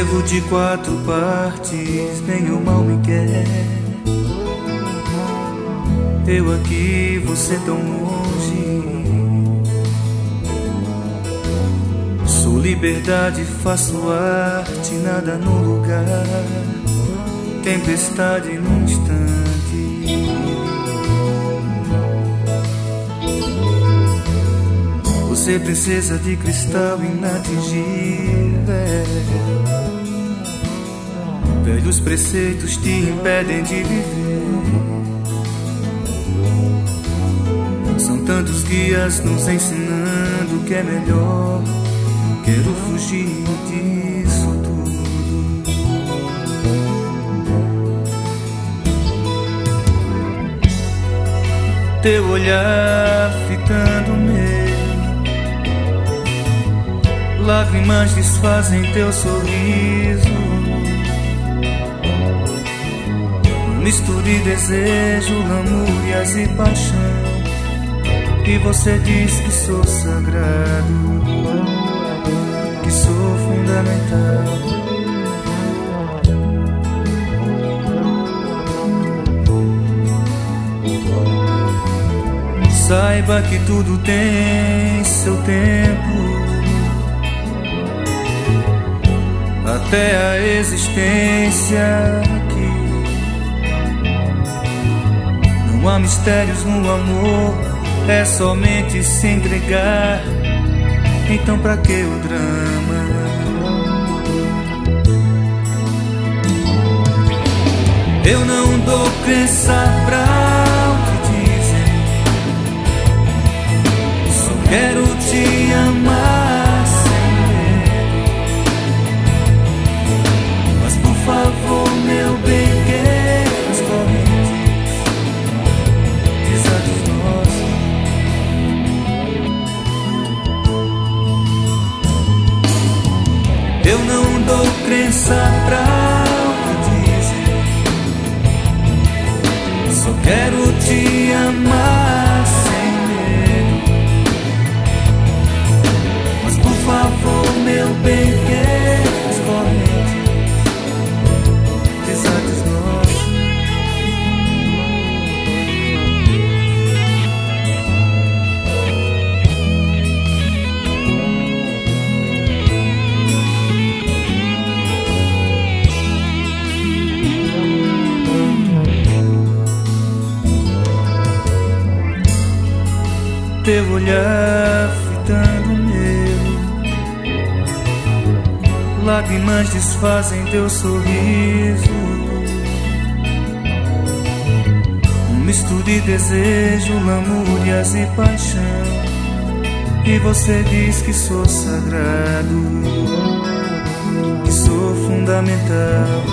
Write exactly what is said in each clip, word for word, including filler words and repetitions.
Devo de quatro partes, bem ou mal me quer. Eu aqui, você tão longe. Sou liberdade, faço arte, nada no lugar. Tempestade num instante. Você, princesa de cristal inatingível. Velhos preceitos te impedem de viver. São tantos guias nos ensinando que é melhor. Quero fugir disso tudo. Teu olhar fitando o meu. Lágrimas desfazem teu sorriso. Misto de desejo, lamúrias e paixão. E você diz que sou sagrado, que sou fundamental. Saiba que tudo tem seu tempo. Até a existência aqui. Não há mistérios no amor, é somente se entregar. Então pra que o drama? Eu não dou crença pra o que dizem. Só quero te amar sem medo. Mas por favor, meu bem, queira as correntes. Desatos nossos. Eu não dou crença pra o que dizem. Só quero te amar sem medo. Mas por favor, meu bem, queira as correntes. Desatos nossos. Teu olhar fitando o meu. Lágrimas desfazem teu sorriso. Um misto de desejo, lamúrias e paixão. E você diz que sou sagrado, que sou fundamental.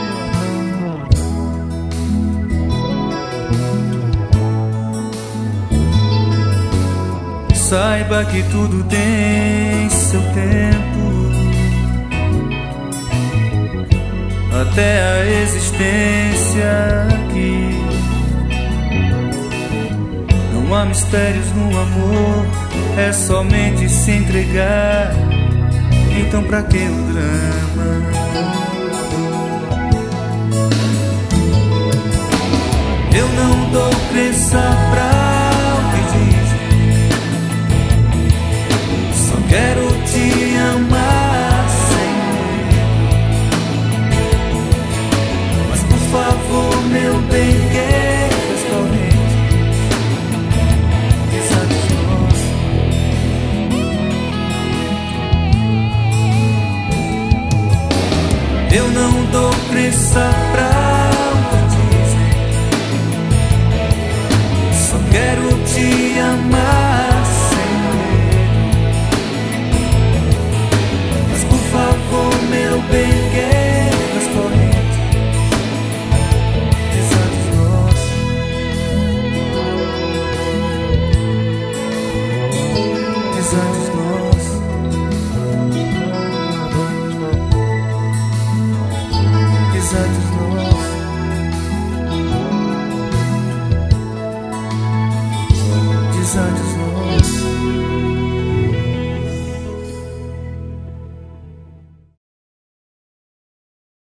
Saiba que tudo tem seu tempo. Até a existência aqui. Não há mistérios no amor, é somente se entregar. Então pra que o drama? Eu não dou crença pra quero te amar sem medo. Mas por favor, meu bem, queira as correntes. Desatos nossos. Eu não dou crença pra o que dizem. Só quero te amar. Meu bem, queira as correntes. Desatos nossos. Desatos nossos. Desatos nossos. Desatos nossos.